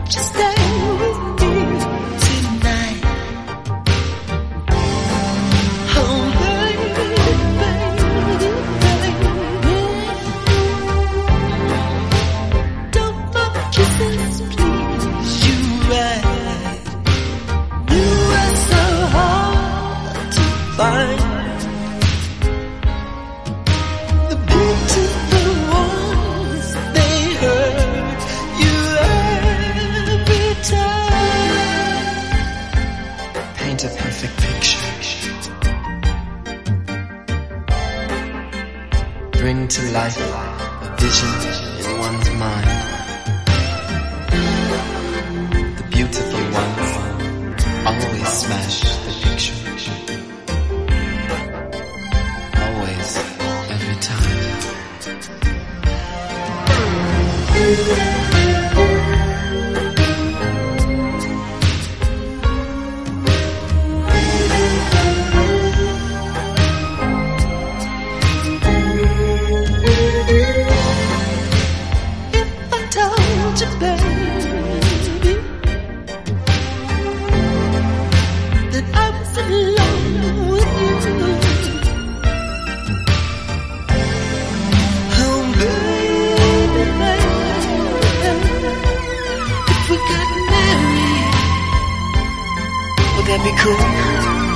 you stay with me tonight? Oh, baby, baby, baby. Don't my kisses please you right? You are so hard to find. The beautiful ones, they hurt you every time. Paint a perfect picture. Bring to life a vision in one's mind. The beautiful ones always smash the picture. Always, every time. If I told you, baby, that I was in love with you, oh baby, baby, if we got married, would that be cool?